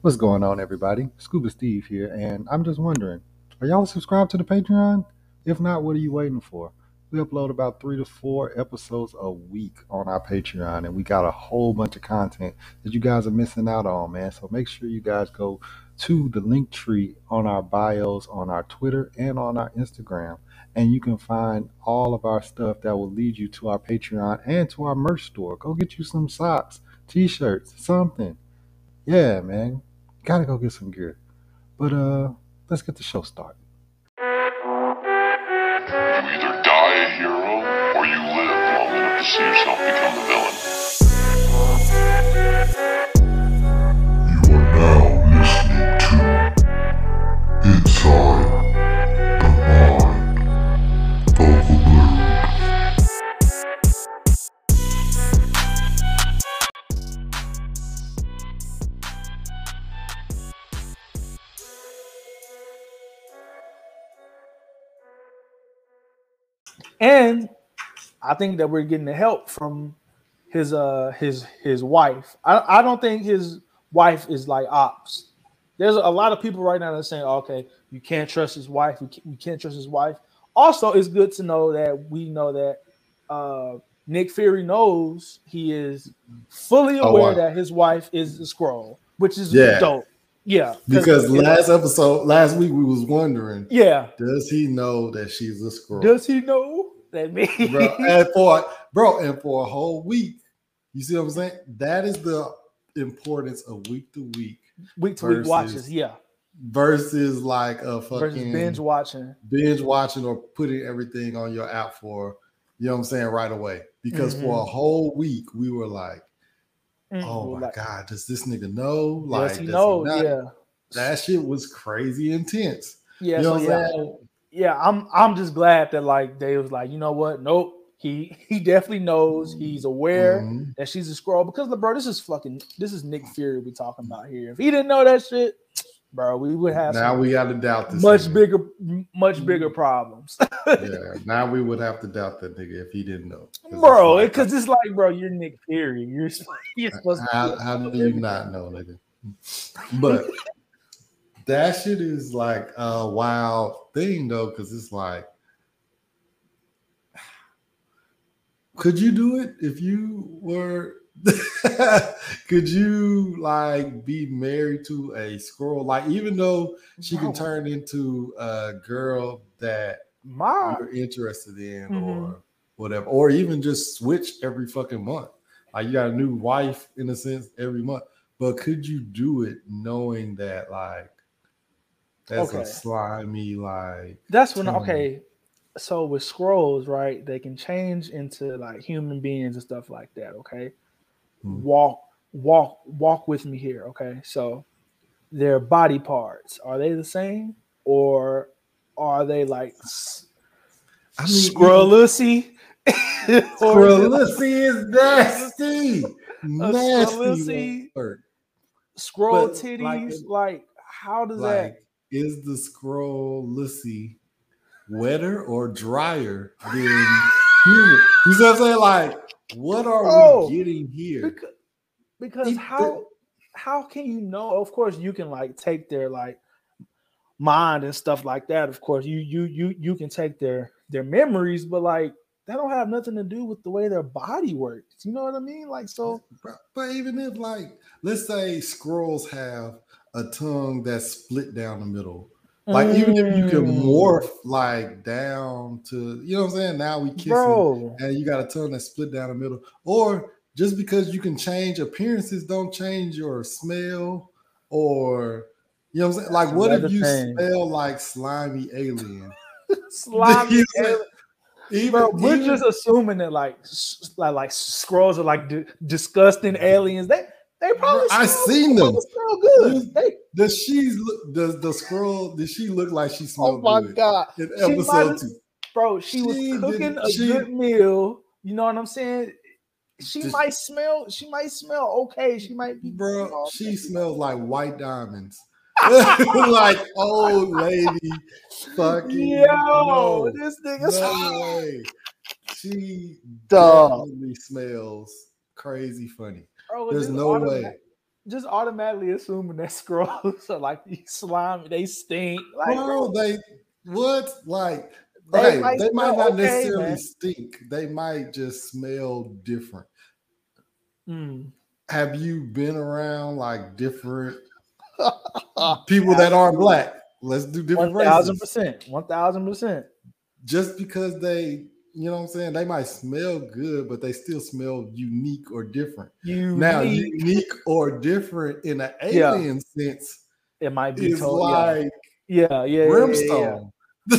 What's going on, everybody? Scuba Steve here, and I'm just wondering, are y'all subscribed to the Patreon? If not, what are you waiting for? We upload about 3 to 4 episodes a week on our Patreon, and we got a whole bunch of content that you guys are missing out on, man. So make sure you guys go to the link tree on our bios, on our Twitter, and on our Instagram, and you can find all of our stuff that will lead you to our Patreon and to our merch store. Go get you some socks, t-shirts, something. Yeah, man. Gotta go get some gear. But let's get the show started. You either die a hero or you live long enough to see yourself become the villain. You are now listening to Inside the Mind of a Blade. And I think that we're getting the help from his wife. I don't think his wife is like ops. There's a lot of people right now that are saying, okay, you can't trust his wife. We can't trust his wife. Also, it's good to know that we know that Nick Fury knows he is fully aware that his wife is a Skrull, which is dope. Yeah, because last week we was wondering, does he know that she's a Skrull? Does he know that me? And for a whole week, you see what I'm saying? That is the importance of week to week watches, versus like a fucking binge watching or putting everything on your app for, you know what I'm saying, right away. Because for a whole week we were like, oh my God, does this nigga know? Like, does he know? That shit was crazy intense. Yeah, you know what I'm saying? Yeah, I'm just glad that like they was like, you know what? Nope. He definitely knows. He's aware that she's a Skrull, because bro, this is Nick Fury we talking about here. If he didn't know that shit, bro, we would have we got to doubt this. Much bigger problems. Now we would have to doubt that nigga if he didn't know, bro. Because it's like, bro, you're Nick Fury. You're supposed to. How do you not know, nigga? But that shit is like a wild thing though, because it's like, could you do it if you were? Could you like be married to a Skrull? Like, even though she can turn into a girl that you're interested in or whatever, or even just switch every fucking month. Like, you got a new wife in a sense every month. But could you do it knowing that like that's a slimy like? That's when So with Skrulls, right, they can change into like human beings and stuff like that. Okay, walk with me here. Okay, so their body parts, are they the same, or are they like Skrullussy? Skrullussy is nasty. Nasty word. Skrull titties, like how does that? Is the Skrullussy wetter or drier than human? You see what I'm saying? Like, what are we getting here? Because how can you know? Of course, you can like take their like mind and stuff like that. Of course, you can take their memories, but like that don't have nothing to do with the way their body works. You know what I mean? Like, so. But even if, like, let's say Skrulls have a tongue that's split down the middle. Like, even if you can morph like down to, you know what I'm saying? Now we kissing and you got a tongue that's split down the middle. Or just because you can change appearances, don't change your smell, or, you know what I'm saying? Like, what if you smell like slimy alien? Slimy alien. We're just assuming that like Skrulls are like disgusting aliens. They probably. I seen them. Smell good. Does the Skrull? Did she look like she smelled good? Oh my God! In episode 2, bro, she was cooking a good meal. You know what I'm saying? She might smell okay. She might be. Bro, she smells like white diamonds. Like old lady. Fucking this nigga's no way. She definitely smells crazy funny. Bro, there's no way. just automatically assuming that Skrulls are like these slime, they stink. Like, Bro, they what? Like, They okay, might they might smell not okay, necessarily man. stink. They might just smell different. mm. Have you been around like different people that aren't black? Let's do different races. 1,000%. 1,000%. Just because they, you know what I'm saying, they might smell good, but they still smell unique or different. Now, unique or different in an alien sense it might be is told, like yeah. brimstone.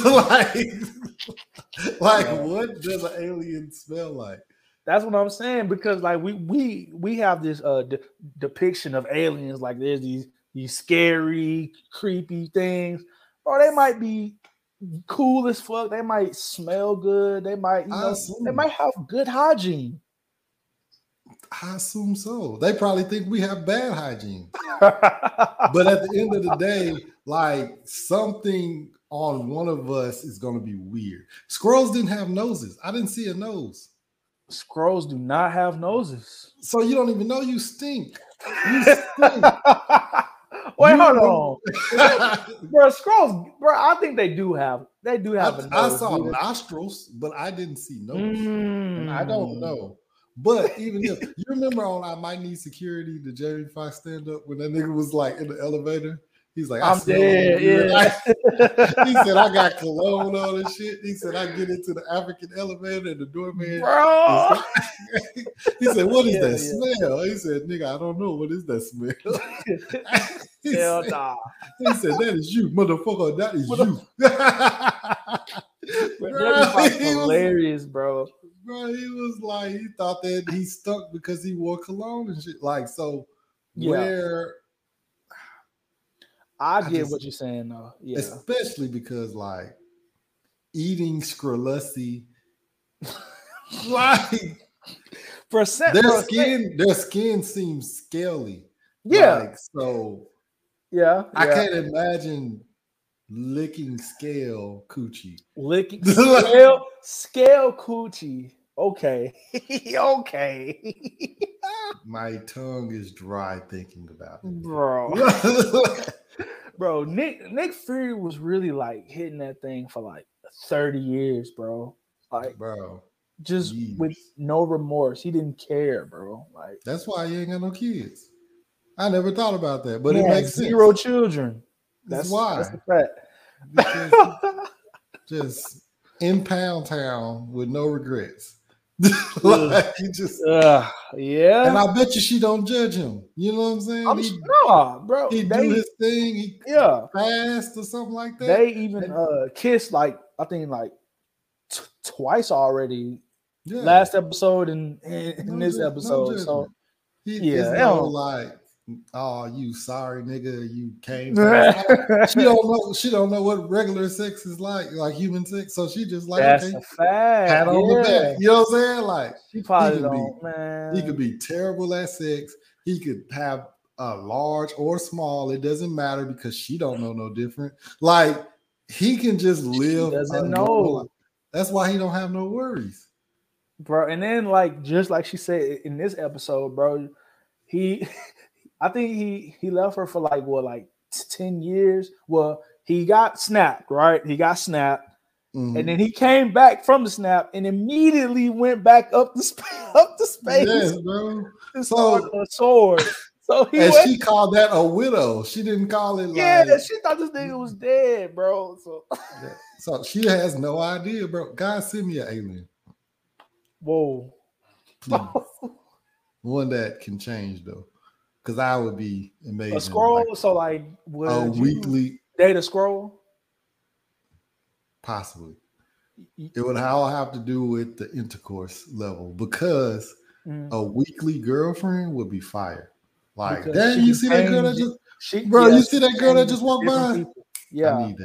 Like what does an alien smell like? That's what I'm saying, because like we have this depiction of aliens, like there's these scary, creepy things, or they might be cool as fuck. They might smell good. They might, they might have good hygiene. I assume so. They probably think we have bad hygiene. But at the end of the day, like something on one of us is going to be weird. Squirrels didn't have noses. I didn't see a nose. Squirrels do not have noses. So you don't even know you stink. You stink. Wait, hold on. Bro, squirrels, bro, I think they do have a nose. I saw nostrils, but I didn't see nose. And I don't know. But even if you remember on I Might Need Security, the Jamie Foxx stand up when that nigga was like in the elevator. He's like, I'm dead. Yeah. He said, I got cologne on and shit. He said, I get into the African elevator and the doorman. Bro. He said, what is that smell? He said, nigga, I don't know. What is that smell? Hell nah. He said, that is you, motherfucker. That is you. Bro, hilarious, bro. Bro, he was like, he thought that he stunk because he wore cologne and shit. Like, so where... I get what you're saying, though. Yeah, especially because like eating Skrullusy, like their skin seems scaly. Yeah, like, so I can't imagine licking scale coochie. Licking scale coochie. Okay, okay. My tongue is dry thinking about it, bro. Bro, Nick Fury was really like hitting that thing for like 30 years, bro. Like, bro, just with no remorse. He didn't care, bro. Like, that's why he ain't got no kids. I never thought about that, but it makes zero children. That's why. That's the fact. Just in Pound Town with no regrets. Like he just yeah, and I bet you she don't judge him. You know what I'm saying? Bro. He do his thing. He fast or something like that. They even kissed like I think like twice already. Yeah. Last episode and in this episode. So it's like, oh, you sorry nigga, you came. She don't know what regular sex is like human sex. So she just like, that's a fact. Pat on the back. You know what I'm saying? Like she probably don't, man. He could be terrible at sex. He could have a large or small. It doesn't matter because she don't know no different. Like he can just live. She doesn't know. That's why he don't have no worries, bro. And then like just like she said in this episode, bro, I think he left her for like 10 years. Well, he got snapped, right? He got snapped, and then he came back from the snap and immediately went back up the space. Yes, bro. So a sword. So she called that a widow. She didn't call it. She thought this nigga was dead, bro. So she has no idea, bro. God, send me an alien. Whoa. One that can change though. Because I would be amazing. A scroll, so like a weekly date a scroll? Possibly. It would all have to do with the intercourse level because a weekly girlfriend would be fire. Like, dang, you see that girl that just you see that girl that just walked by? Yeah. I need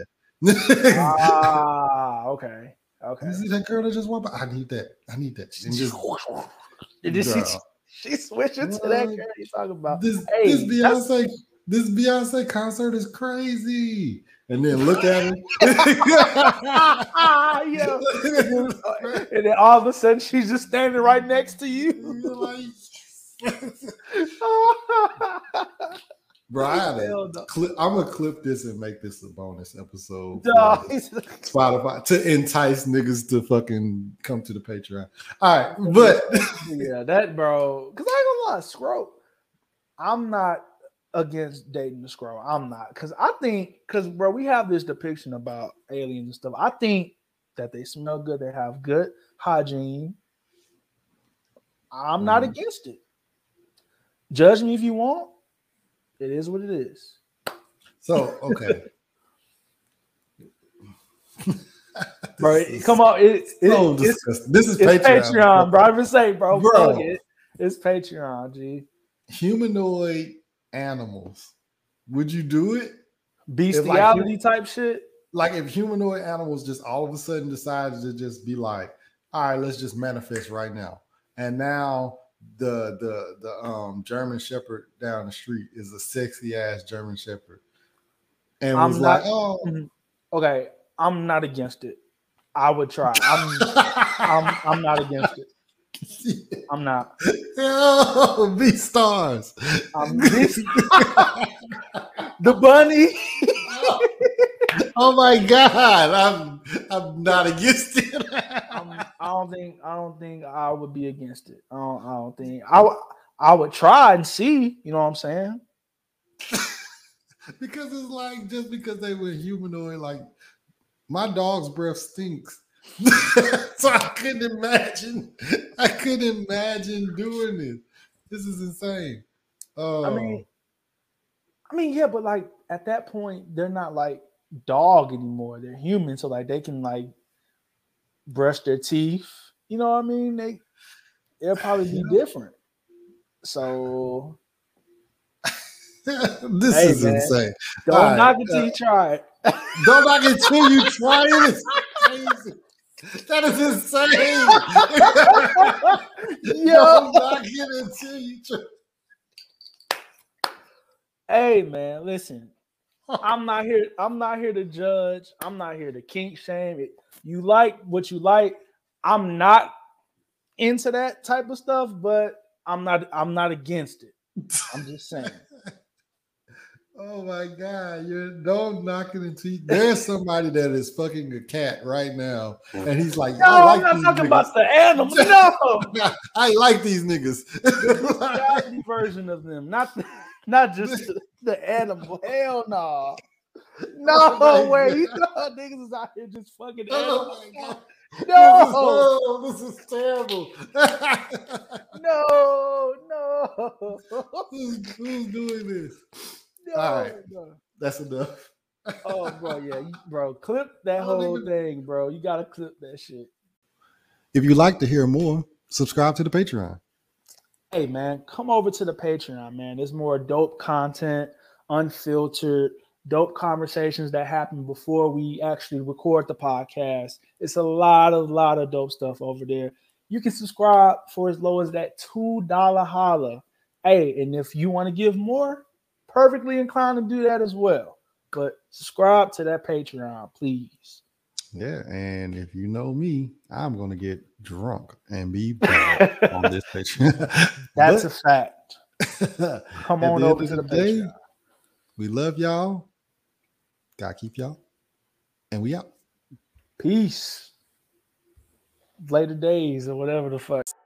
that. Okay. You see that girl that just walked by? I need that. And just she switching to that girl you talking about. This Beyonce concert is crazy. And then look at her. And then all of a sudden she's just standing right next to you. You're like, Bro, I had Hell a no. clip. I'm gonna clip this and make this a bonus episode. Dog. For Spotify to entice niggas to fucking come to the Patreon. All right, but Yeah, that bro. Because I ain't gonna lie, scroll. I'm not against dating the scroll. I'm not. Because I think, bro, we have this depiction about aliens and stuff. I think that they smell good, they have good hygiene. I'm not against it. Judge me if you want. It is what it is. so okay. Bro, come on. This is it's Patreon, Patreon, bro. I'm just saying, bro. Bro. Fuck it. It's Patreon, G. Humanoid animals. Would you do it? Bestiality type shit. Like if humanoid animals just all of a sudden decided to just be like, all right, let's just manifest right now. And now the German Shepherd down the street is a sexy ass German Shepherd. And I'm was not, like, oh, okay, I'm not against it. I would try. I'm not against it. I'm not. oh, be stars. The bunny. Oh my God, I'm not against it. I don't think I would be against it. I don't think I would try and see. You know what I'm saying? Because it's like just because they were humanoid, like my dog's breath stinks. So I couldn't imagine doing this. This is insane. I mean, yeah, but like at that point, they're not like dog anymore. They're human, so like they can like brush their teeth. You know what I mean? It'll probably be different. So this hey, is man, insane. Don't knock it till you try it. Don't knock it till you try it. It's crazy. That is insane. Don't knock it until you try. Hey man, listen. I'm not here to judge. I'm not here to kink shame it. You like what you like. I'm not into that type of stuff, but I'm not against it. I'm just saying. Oh my God, don't knock it until there's somebody that is fucking a cat right now, and he's like, no, I'm not talking about the animals. No, I like these niggas. The version of them, not just the animal. Hell no. No way. You know niggas is out here just fucking animals. No, this is terrible. No. Who's doing this? No, all right, no. That's enough. Oh, bro, yeah, bro, clip that whole thing, bro. You gotta clip that shit. If you'd like to hear more, subscribe to the Patreon. Hey, man, come over to the Patreon, man. There's more dope content, unfiltered, dope conversations that happen before we actually record the podcast. It's a lot of dope stuff over there. You can subscribe for as low as that $2 holla. Hey, and if you want to give more, perfectly inclined to do that as well. But subscribe to that Patreon, please. Yeah, and if you know me, I'm gonna get drunk and be bad on this Patreon. That's a fact. Come on over to the Patreon. We love y'all. God keep y'all. And we out. Peace. Later days or whatever the fuck.